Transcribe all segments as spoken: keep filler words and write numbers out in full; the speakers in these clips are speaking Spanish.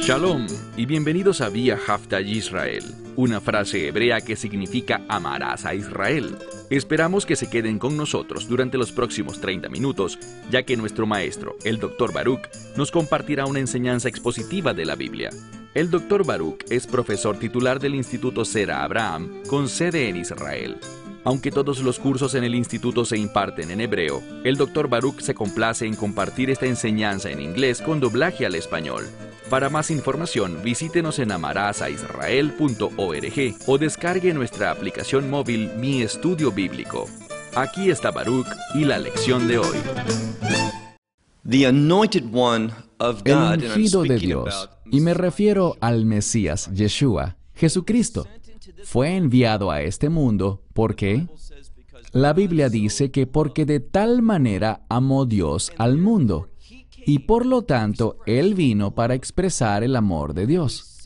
Shalom y bienvenidos a Vía Hafta Yisrael, una frase hebrea que significa amarás a Israel. Esperamos que se queden con nosotros durante los próximos treinta minutos, ya que nuestro maestro, el doctor Baruch, nos compartirá una enseñanza expositiva de la Biblia. El doctor Baruch es profesor titular del Instituto Sera Abraham, con sede en Israel. Aunque todos los cursos en el instituto se imparten en hebreo, el doctor Baruch se complace en compartir esta enseñanza en inglés con doblaje al español. Para más información, visítenos en amarasaisrael punto org o descargue nuestra aplicación móvil Mi Estudio Bíblico. Aquí está Baruch y la lección de hoy. The anointed one of El God, and I'm ungido de speaking Dios, about y me refiero al Mesías, Yeshua, Jesucristo, fue enviado a este mundo. ¿Por qué? La Biblia dice que porque de tal manera amó Dios al mundo, y por lo tanto Él vino para expresar el amor de Dios.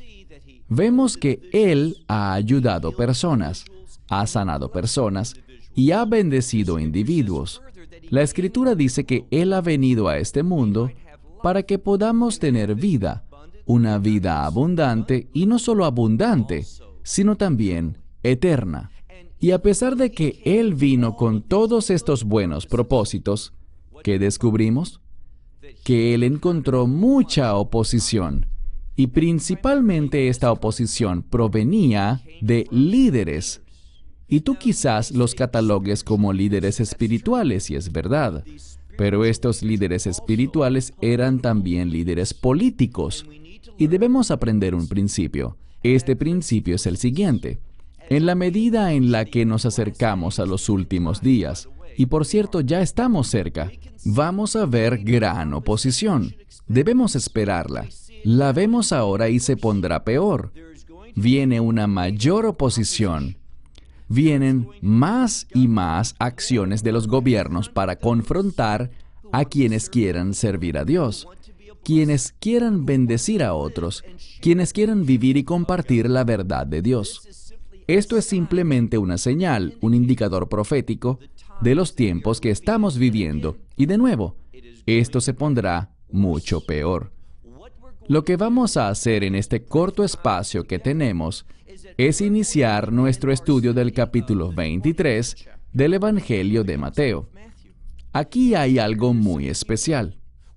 Vemos que Él ha ayudado personas, ha sanado personas y ha bendecido individuos. La Escritura dice que Él ha venido a este mundo para que podamos tener vida, una vida abundante, y no solo abundante, sino también eterna. Y a pesar de que Él vino con todos estos buenos propósitos, ¿qué descubrimos? Que Él encontró mucha oposición, y principalmente esta oposición provenía de líderes. Y tú quizás los catalogues como líderes espirituales, y es verdad, pero estos líderes espirituales eran también líderes políticos, y debemos aprender un principio. Este principio es el siguiente: en la medida en la que nos acercamos a los últimos días, y por cierto ya estamos cerca, vamos a ver gran oposición. Debemos esperarla. La vemos ahora y se pondrá peor. Viene una mayor oposición. Vienen más y más acciones de los gobiernos para confrontar a quienes quieran servir a Dios, quienes quieran bendecir a otros, quienes quieran vivir y compartir la verdad de Dios. Esto es simplemente una señal, un indicador profético de los tiempos que estamos viviendo. Y de nuevo, esto se pondrá mucho peor. Lo que vamos a hacer en este corto espacio que tenemos es iniciar nuestro estudio del capítulo veintitrés del Evangelio de Mateo. Aquí hay algo muy especial.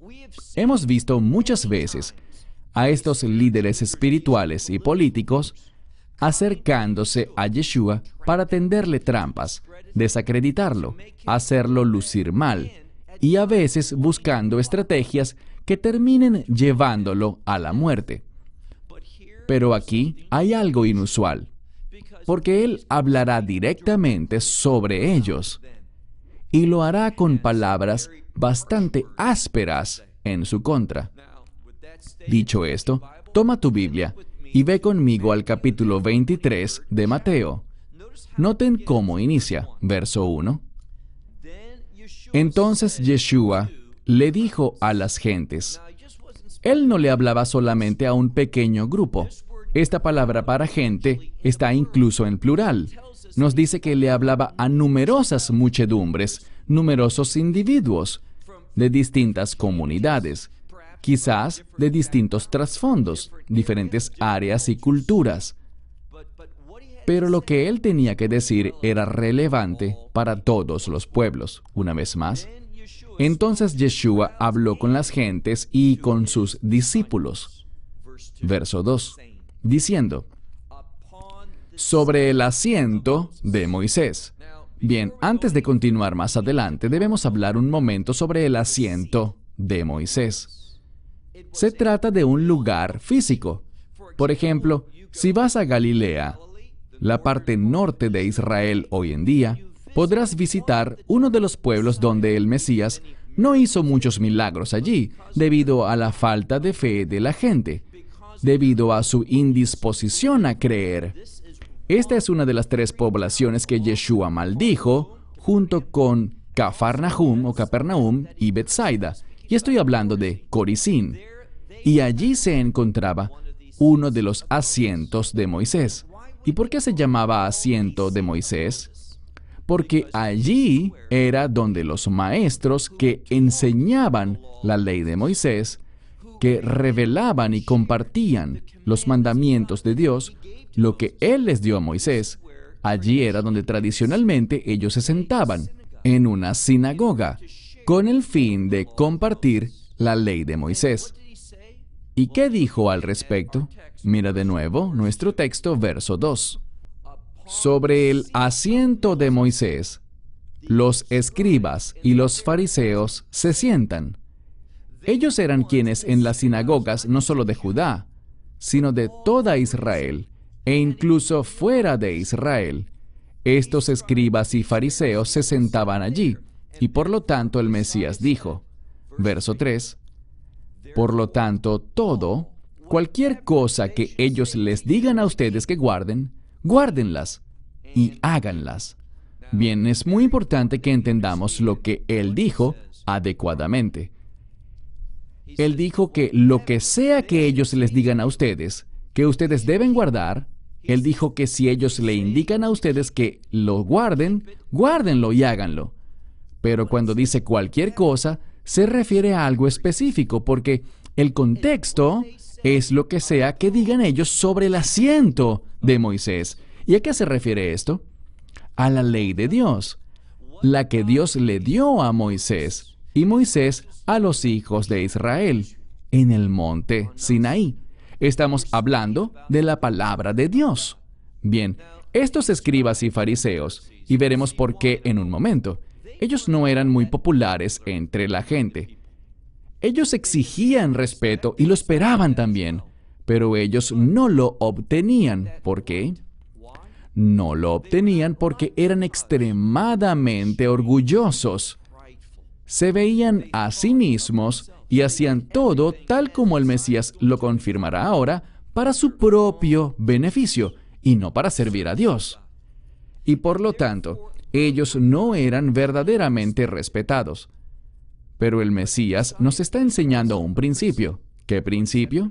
Hemos visto muchas veces a estos líderes espirituales y políticos acercándose a Yeshua para tenderle trampas, desacreditarlo, hacerlo lucir mal, y a veces buscando estrategias que terminen llevándolo a la muerte. Pero aquí hay algo inusual, porque Él hablará directamente sobre ellos, y lo hará con palabras bastante ásperas en su contra. Dicho esto, toma tu Biblia y ve conmigo al capítulo veintitrés de Mateo. Noten cómo inicia, verso uno. Entonces Yeshua le dijo a las gentes. Él no le hablaba solamente a un pequeño grupo. Esta palabra para gente está incluso en plural. Nos dice que le hablaba a numerosas muchedumbres, numerosos individuos, de distintas comunidades, quizás de distintos trasfondos, diferentes áreas y culturas. Pero lo que él tenía que decir era relevante para todos los pueblos. Una vez más, entonces Yeshua habló con las gentes y con sus discípulos. Verso dos, diciendo, sobre el asiento de Moisés. Bien, antes de continuar más adelante, debemos hablar un momento sobre el asiento de Moisés. Se trata de un lugar físico. Por ejemplo, si vas a Galilea, la parte norte de Israel hoy en día, podrás visitar uno de los pueblos donde el Mesías no hizo muchos milagros allí, debido a la falta de fe de la gente, debido a su indisposición a creer. Esta es una de las tres poblaciones que Yeshua maldijo, junto con Cafarnaum o Capernaum y Betsaida, y estoy hablando de Corizín. Y allí se encontraba uno de los asientos de Moisés. ¿Y por qué se llamaba asiento de Moisés? Porque allí era donde los maestros que enseñaban la ley de Moisés que revelaban y compartían los mandamientos de Dios, lo que Él les dio a Moisés, allí era donde tradicionalmente ellos se sentaban, en una sinagoga, con el fin de compartir la ley de Moisés. ¿Y qué dijo al respecto? Mira de nuevo nuestro texto, verso dos. Sobre el asiento de Moisés, los escribas y los fariseos se sientan. Ellos eran quienes en las sinagogas no solo de Judá, sino de toda Israel, e incluso fuera de Israel. Estos escribas y fariseos se sentaban allí, y por lo tanto el Mesías dijo, verso tres, por lo tanto, todo, cualquier cosa que ellos les digan a ustedes que guarden, guárdenlas y háganlas. Bien, es muy importante que entendamos lo que Él dijo adecuadamente. Él dijo que lo que sea que ellos les digan a ustedes, que ustedes deben guardar, Él dijo que si ellos le indican a ustedes que lo guarden, guárdenlo y háganlo. Pero cuando dice cualquier cosa, se refiere a algo específico, porque el contexto es lo que sea que digan ellos sobre el asiento de Moisés. ¿Y a qué se refiere esto? A la ley de Dios, la que Dios le dio a Moisés, y Moisés a los hijos de Israel, en el monte Sinaí. Estamos hablando de la palabra de Dios. Bien, estos escribas y fariseos, y veremos por qué en un momento, ellos no eran muy populares entre la gente. Ellos exigían respeto y lo esperaban también, pero ellos no lo obtenían. ¿Por qué? No lo obtenían porque eran extremadamente orgullosos. Se veían a sí mismos y hacían todo tal como el Mesías lo confirmará ahora, para su propio beneficio y no para servir a Dios. Y por lo tanto, ellos no eran verdaderamente respetados. Pero el Mesías nos está enseñando un principio. ¿Qué principio?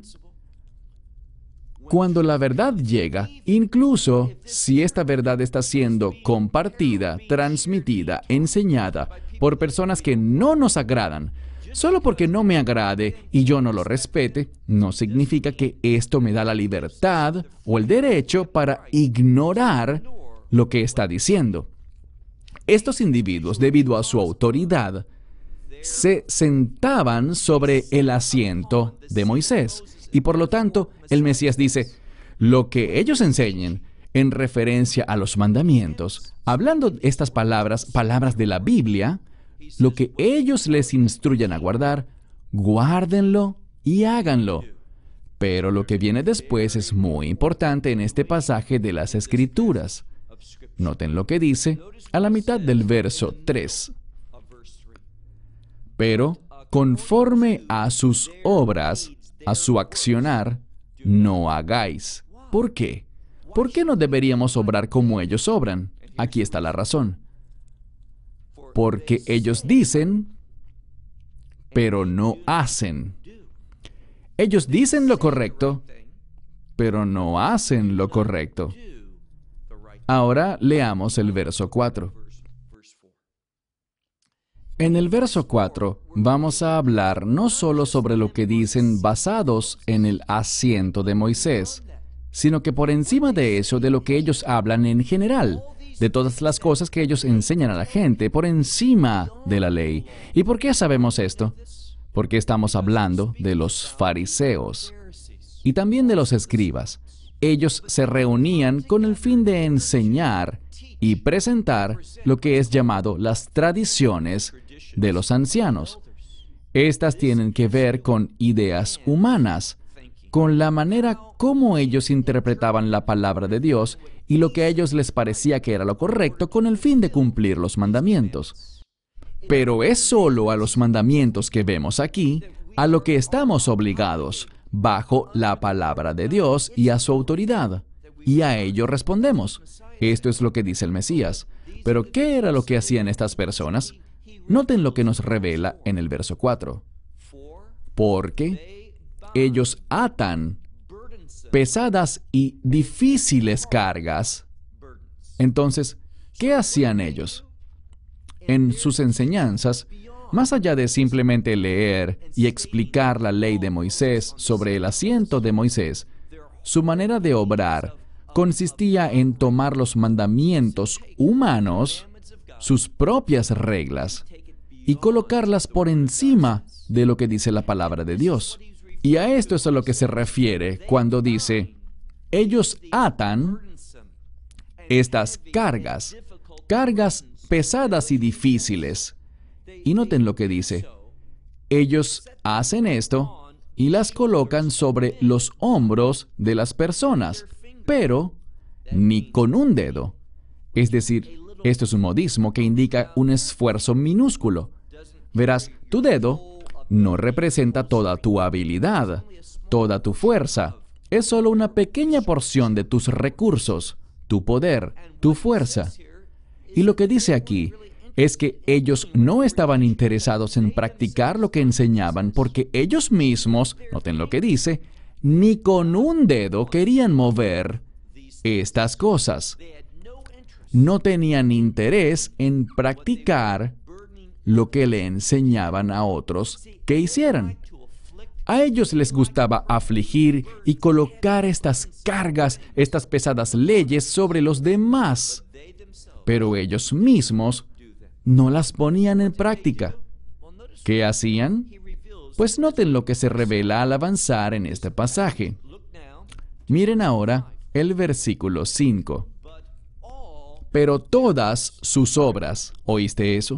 Cuando la verdad llega, incluso si esta verdad está siendo compartida, transmitida, enseñada por personas que no nos agradan, solo porque no me agrade y yo no lo respete, no significa que esto me da la libertad o el derecho para ignorar lo que está diciendo. Estos individuos, debido a su autoridad, se sentaban sobre el asiento de Moisés. Y por lo tanto, el Mesías dice, lo que ellos enseñen en referencia a los mandamientos, hablando estas palabras, palabras de la Biblia, lo que ellos les instruyan a guardar, guárdenlo y háganlo. Pero lo que viene después es muy importante en este pasaje de las Escrituras. Noten lo que dice a la mitad del verso tres. Pero, conforme a sus obras, a su accionar, no hagáis. ¿Por qué? ¿Por qué no deberíamos obrar como ellos obran? Aquí está la razón. Porque ellos dicen, pero no hacen. Ellos dicen lo correcto, pero no hacen lo correcto. Ahora leamos el verso cuatro. En el verso cuatro vamos a hablar no solo sobre lo que dicen basados en el asiento de Moisés, sino que por encima de eso, de lo que ellos hablan en general, de todas las cosas que ellos enseñan a la gente por encima de la ley. ¿Y por qué sabemos esto? Porque estamos hablando de los fariseos y también de los escribas. Ellos se reunían con el fin de enseñar y presentar lo que es llamado las tradiciones de los ancianos. Estas tienen que ver con ideas humanas, con la manera como ellos interpretaban la palabra de Dios y lo que a ellos les parecía que era lo correcto con el fin de cumplir los mandamientos. Pero es solo a los mandamientos que vemos aquí a lo que estamos obligados, bajo la palabra de Dios y a su autoridad. Y a ello respondemos. Esto es lo que dice el Mesías. Pero ¿qué era lo que hacían estas personas? Noten lo que nos revela en el verso cuatro. Porque ellos atan pesadas y difíciles cargas. Entonces, ¿qué hacían ellos? En sus enseñanzas, Más allá de simplemente leer y explicar la ley de Moisés sobre el asiento de Moisés, su manera de obrar consistía en tomar los mandamientos humanos, sus propias reglas, y colocarlas por encima de lo que dice la palabra de Dios. Y a esto es a lo que se refiere cuando dice, ellos atan estas cargas, cargas pesadas y difíciles. Y noten lo que dice, ellos hacen esto y las colocan sobre los hombros de las personas, pero ni con un dedo. Es decir, esto es un modismo que indica un esfuerzo minúsculo. Verás, tu dedo no representa toda tu habilidad, toda tu fuerza. Es solo una pequeña porción de tus recursos, tu poder, tu fuerza. Y lo que dice aquí es que ellos no estaban interesados en practicar lo que enseñaban porque ellos mismos, noten lo que dice, ni con un dedo querían mover estas cosas. No tenían interés en practicar lo que le enseñaban a otros que hicieran. A ellos les gustaba afligir y colocar estas cargas, estas pesadas leyes sobre los demás, pero ellos mismos no las ponían en práctica. ¿Qué hacían? Pues noten lo que se revela al avanzar en este pasaje. Miren ahora el versículo cinco. Pero todas sus obras, ¿oíste eso?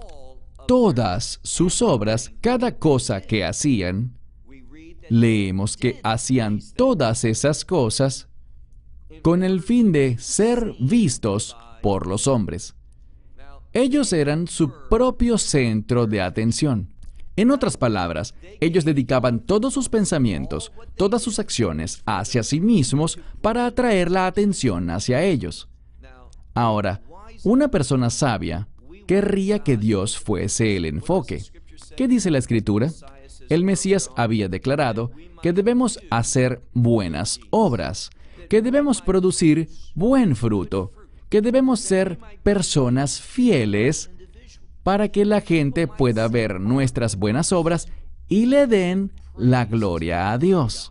Todas sus obras, cada cosa que hacían, leemos que hacían todas esas cosas con el fin de ser vistos por los hombres. Ellos eran su propio centro de atención. En otras palabras, ellos dedicaban todos sus pensamientos, todas sus acciones hacia sí mismos para atraer la atención hacia ellos. Ahora, una persona sabia querría que Dios fuese el enfoque. ¿Qué dice la Escritura? El Mesías había declarado que debemos hacer buenas obras, que debemos producir buen fruto, que debemos ser personas fieles para que la gente pueda ver nuestras buenas obras y le den la gloria a Dios.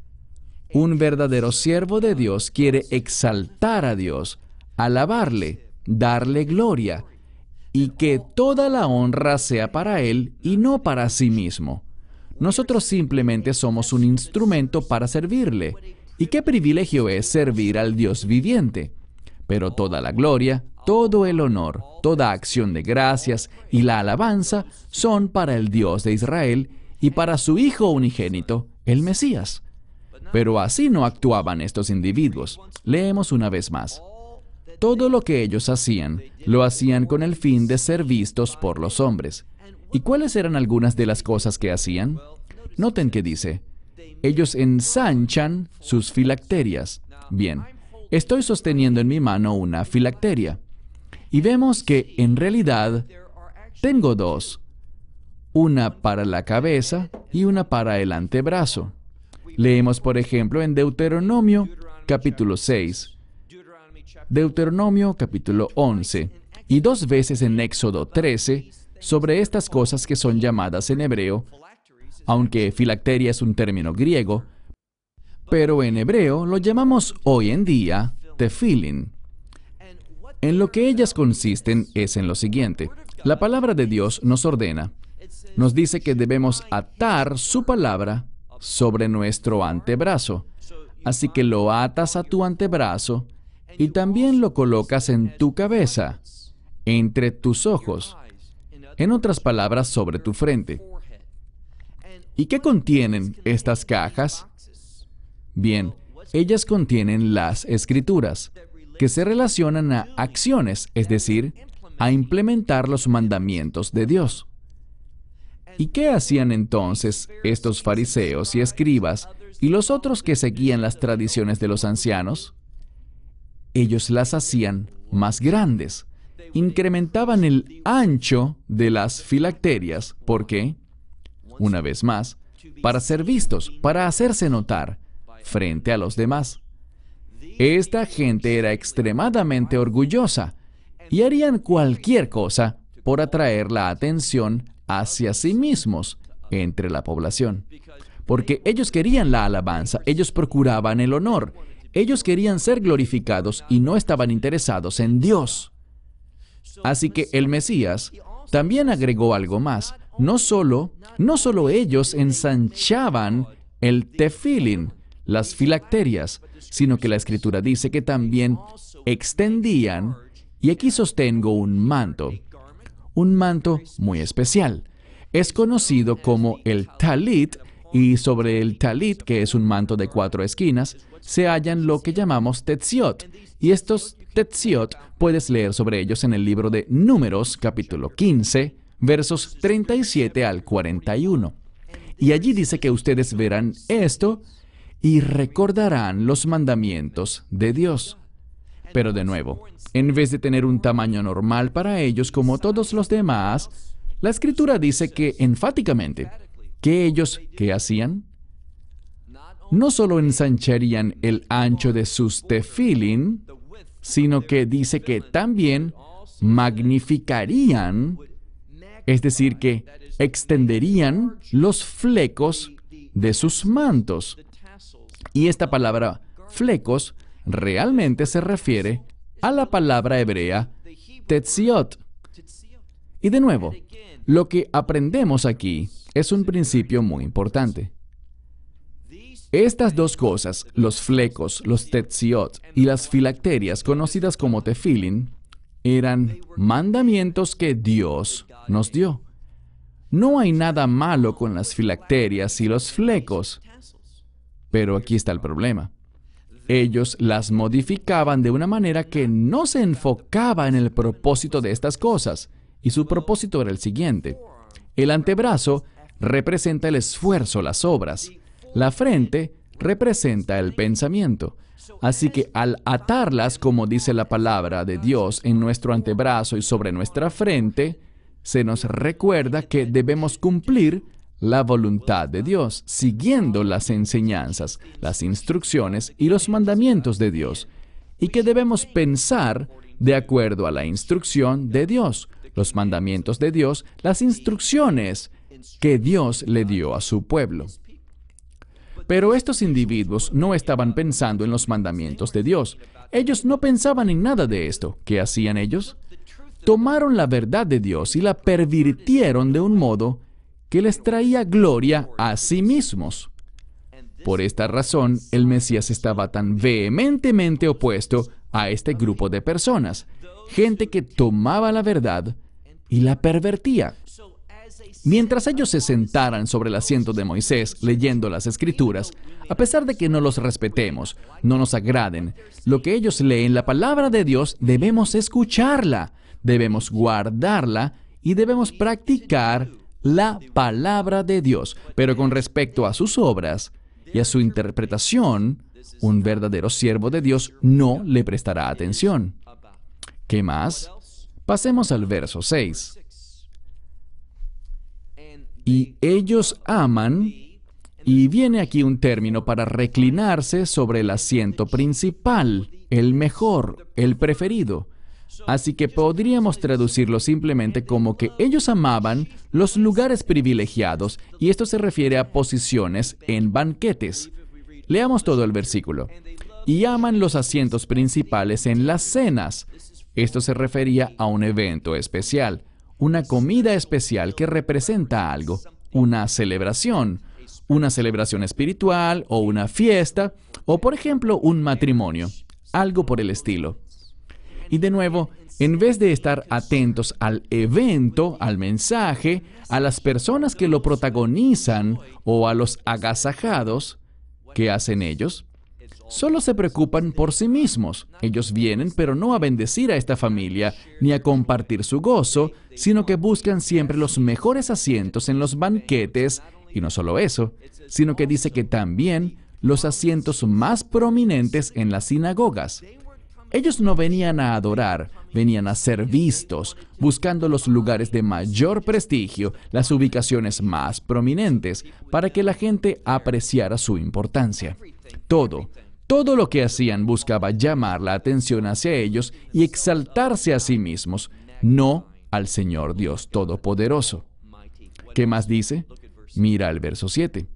Un verdadero siervo de Dios quiere exaltar a Dios, alabarle, darle gloria, y que toda la honra sea para Él y no para sí mismo. Nosotros simplemente somos un instrumento para servirle. Y qué privilegio es servir al Dios viviente. Pero toda la gloria, todo el honor, toda acción de gracias y la alabanza son para el Dios de Israel y para su Hijo unigénito, el Mesías. Pero así no actuaban estos individuos. Leemos una vez más. Todo lo que ellos hacían, lo hacían con el fin de ser vistos por los hombres. ¿Y cuáles eran algunas de las cosas que hacían? Noten que dice, ellos ensanchan sus filacterias. Bien, estoy sosteniendo en mi mano una filacteria. Y vemos que, en realidad, tengo dos. Una para la cabeza y una para el antebrazo. Leemos, por ejemplo, en Deuteronomio, capítulo seis, Deuteronomio, capítulo once, y dos veces en Éxodo trece, sobre estas cosas que son llamadas en hebreo, aunque filacteria es un término griego, pero en hebreo lo llamamos hoy en día tefilín. En lo que ellas consisten es en lo siguiente. La palabra de Dios nos ordena, nos dice que debemos atar su palabra sobre nuestro antebrazo. Así que lo atas a tu antebrazo y también lo colocas en tu cabeza, entre tus ojos. En otras palabras, sobre tu frente. ¿Y qué contienen estas cajas? Bien, ellas contienen las Escrituras, que se relacionan a acciones, es decir, a implementar los mandamientos de Dios. ¿Y qué hacían entonces estos fariseos y escribas y los otros que seguían las tradiciones de los ancianos? Ellos las hacían más grandes. Incrementaban el ancho de las filacterias. ¿Por qué? Una vez más, para ser vistos, para hacerse notar frente a los demás. Esta gente era extremadamente orgullosa y harían cualquier cosa por atraer la atención ¿Qué más dice? Mira el verso siete.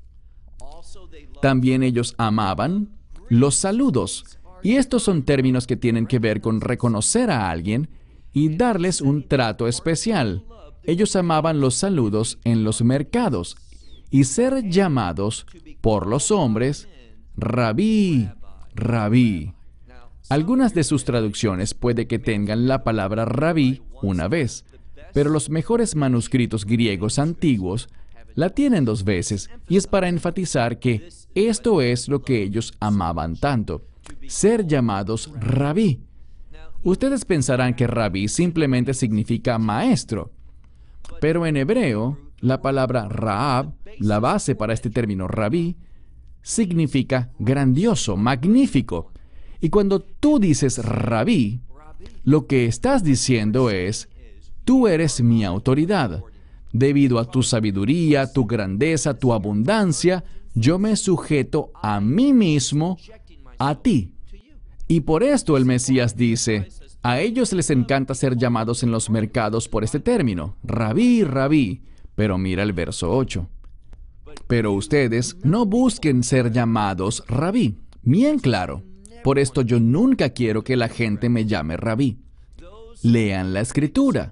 También ellos amaban los saludos. Y estos son términos que tienen que ver con reconocer a alguien y darles un trato especial. Ellos amaban los saludos en los mercados y ser llamados por los hombres, Rabí, Rabí. Algunas de sus traducciones puede que tengan la palabra Rabí una vez, pero los mejores manuscritos griegos antiguos la tienen dos veces, y es para enfatizar que esto es lo que ellos amaban tanto, ser llamados Rabí. Ustedes pensarán que Rabí simplemente significa maestro, pero en hebreo, la palabra Raab, la base para este término Rabí, significa grandioso, magnífico. Y cuando tú dices Rabí, lo que estás diciendo es, tú eres mi autoridad. Debido a tu sabiduría, tu grandeza, tu abundancia, yo me sujeto a mí mismo, a ti. Y por esto el Mesías dice, a ellos les encanta ser llamados en los mercados por este término, Rabí, Rabí. Pero mira el verso ocho. Pero ustedes no busquen ser llamados Rabí. Bien claro. Por esto yo nunca quiero que la gente me llame Rabí. Lean la Escritura.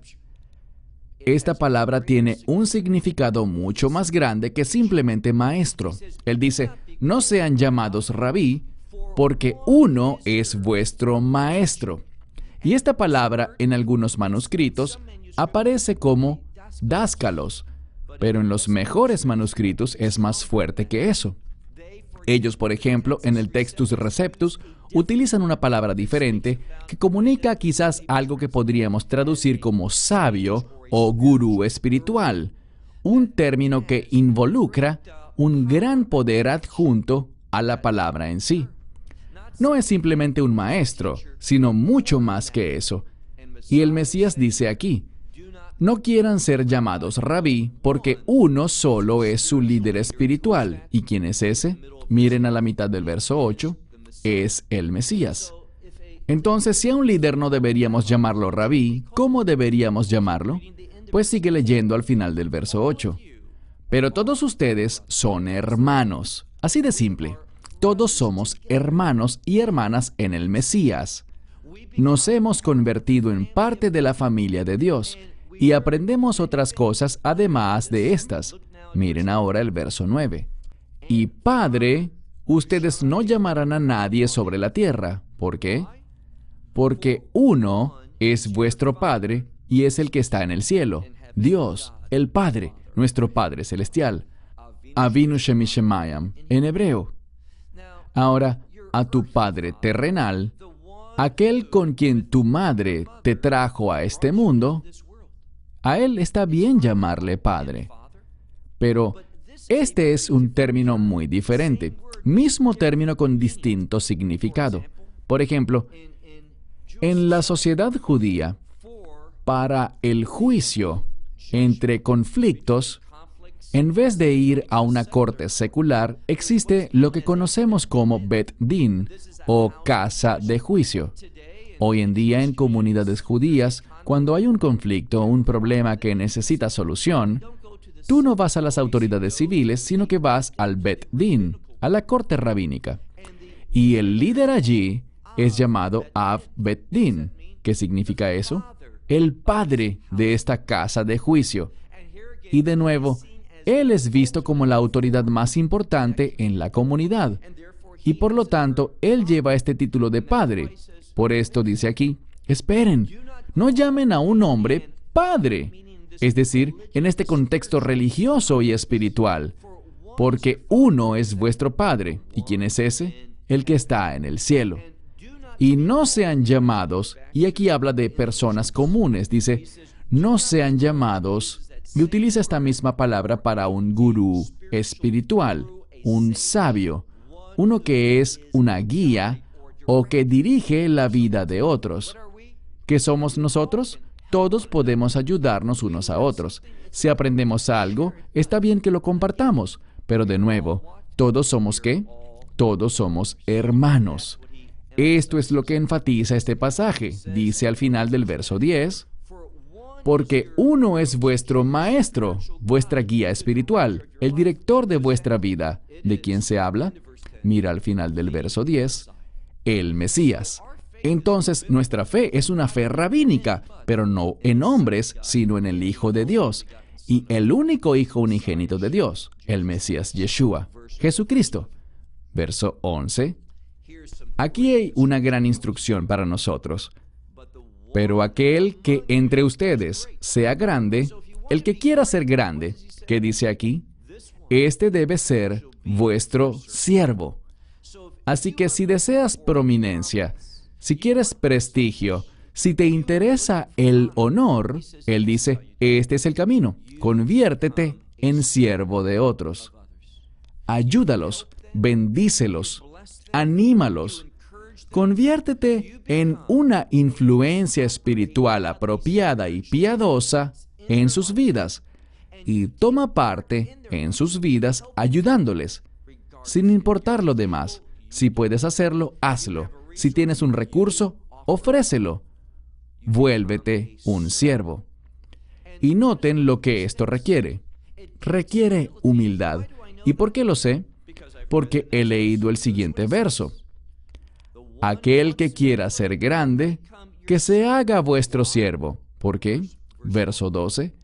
Esta palabra tiene un significado mucho más grande que simplemente maestro. Él dice, no sean llamados Rabí, porque uno es vuestro maestro. Y esta palabra en algunos manuscritos aparece como dáscalos, pero en los mejores manuscritos es más fuerte que eso. Ellos, por ejemplo, en el Textus Receptus, utilizan una palabra diferente que comunica quizás algo que podríamos traducir como sabio o gurú espiritual, un término que involucra un gran poder adjunto a la palabra en sí. No es simplemente un maestro, sino mucho más que eso. Y el Mesías dice aquí, no quieran ser llamados rabí, porque uno solo es su líder espiritual. ¿Y quién es ese? Miren a la mitad del verso ocho, es el Mesías. Entonces, si a un líder no deberíamos llamarlo rabí, ¿cómo deberíamos llamarlo? Pues sigue leyendo al final del verso ocho. Pero todos ustedes son hermanos. Así de simple. Todos somos hermanos y hermanas en el Mesías. Nos hemos convertido en parte de la familia de Dios y aprendemos otras cosas además de estas. Miren ahora el verso nueve. Y Padre, ustedes no llamarán a nadie sobre la tierra. ¿Por qué? Porque uno es vuestro Padre y es el que está en el cielo. Dios, el Padre, nuestro Padre Celestial. Avinu Shemishemayam, en hebreo. Ahora, a tu Padre terrenal, aquel con quien tu madre te trajo a este mundo, a él está bien llamarle Padre. Pero este es un término muy diferente, mismo término con distinto significado. Por ejemplo, en la sociedad judía, para el juicio entre conflictos, en vez de ir a una corte secular, existe lo que conocemos como Bet Din, o casa de juicio. Hoy en día, en comunidades judías, cuando hay un conflicto o un problema que necesita solución, tú no vas a las autoridades civiles, sino que vas al Bet Din, a la corte rabínica. Y el líder allí es llamado Av Bet Din. ¿Qué significa eso? El padre de esta casa de juicio. Y de nuevo, él es visto como la autoridad más importante en la comunidad. Y por lo tanto, él lleva este título de padre. Por esto dice aquí, esperen, no llamen a un hombre padre. Es decir, en este contexto religioso y espiritual. Porque uno es vuestro Padre. ¿Y quién es ese? El que está en el cielo. Y no sean llamados, y aquí habla de personas comunes, dice, no sean llamados, y utiliza esta misma palabra para un gurú espiritual, un sabio, uno que es una guía o que dirige la vida de otros. ¿Qué somos nosotros? Todos podemos ayudarnos unos a otros. Si aprendemos algo, está bien que lo compartamos, pero de nuevo, ¿todos somos qué? Todos somos hermanos. Esto es lo que enfatiza este pasaje. Dice al final del verso diez, porque uno es vuestro maestro, vuestra guía espiritual, el director de vuestra vida. ¿De quién se habla? Mira al final del verso diez, el Mesías. Entonces, nuestra fe es una fe rabínica, pero no en hombres, sino en el Hijo de Dios, y el único Hijo unigénito de Dios, el Mesías Yeshua, Jesucristo. Verso once. Aquí hay una gran instrucción para nosotros. Pero aquel que entre ustedes sea grande, el que quiera ser grande, ¿qué dice aquí? Este debe ser vuestro siervo. Así que si deseas prominencia, si quieres prestigio, si te interesa el honor, él dice, este es el camino, conviértete en siervo de otros. Ayúdalos, bendícelos, anímalos. Conviértete en una influencia espiritual apropiada y piadosa en sus vidas y toma parte en sus vidas ayudándoles, sin importar lo demás. Si puedes hacerlo, hazlo. Si tienes un recurso, ofrécelo. Vuélvete un siervo. Y noten lo que esto requiere. Requiere humildad. ¿Y por qué lo sé? Porque he leído el siguiente verso. Aquel que quiera ser grande, que se haga vuestro siervo. ¿Por qué? Verso doce.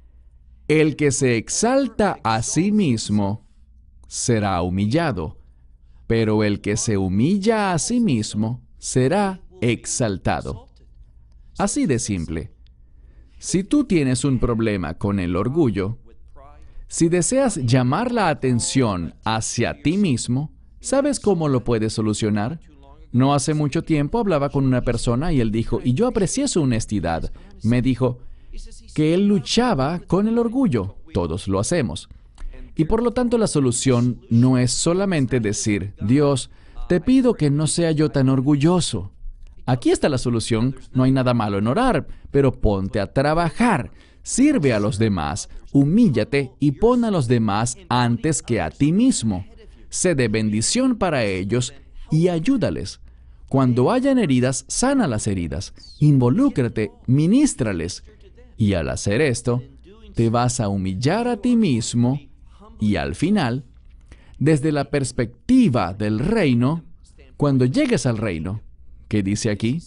El que se exalta a sí mismo será humillado, pero el que se humilla a sí mismo será exaltado. Así de simple. Si tú tienes un problema con el orgullo, si deseas llamar la atención hacia ti mismo, ¿sabes cómo lo puedes solucionar? No hace mucho tiempo hablaba con una persona y él dijo, y yo aprecié su honestidad. Me dijo que él luchaba con el orgullo. Todos lo hacemos. Y por lo tanto la solución no es solamente decir, Dios, te pido que no sea yo tan orgulloso. Aquí está la solución. No hay nada malo en orar, pero ponte a trabajar. Sirve a los demás, humíllate y pon a los demás antes que a ti mismo. Sé de bendición para ellos y ayúdales. Cuando hayan heridas, sana las heridas. Involúcrate, ministrales. Y al hacer esto, te vas a humillar a ti mismo y al final, desde la perspectiva del reino, cuando llegues al reino, ¿qué dice aquí?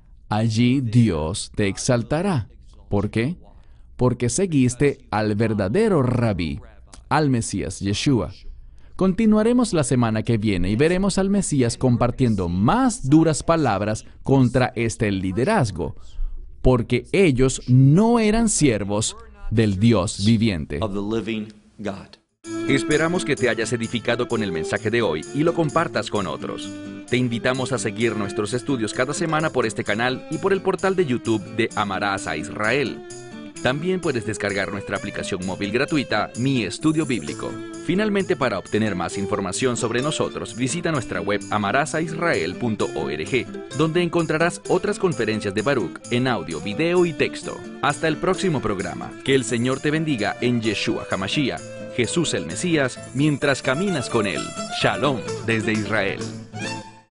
Allí Dios te exaltará. ¿Por qué? Porque seguiste al verdadero rabí, al Mesías Yeshua. Continuaremos la semana que viene y veremos al Mesías compartiendo más duras palabras contra este liderazgo, porque ellos no eran siervos del Dios viviente. of the living God. Esperamos que te hayas edificado con el mensaje de hoy y lo compartas con otros. Te invitamos a seguir nuestros estudios cada semana por este canal y por el portal de YouTube de Amarás a Israel. También puedes descargar nuestra aplicación móvil gratuita, Mi Estudio Bíblico. Finalmente, para obtener más información sobre nosotros, visita nuestra web amarás a israel punto org, donde encontrarás otras conferencias de Baruch en audio, video y texto. Hasta el próximo programa. Que el Señor te bendiga en Yeshua HaMashiach, Jesús el Mesías, mientras caminas con Él. Shalom desde Israel.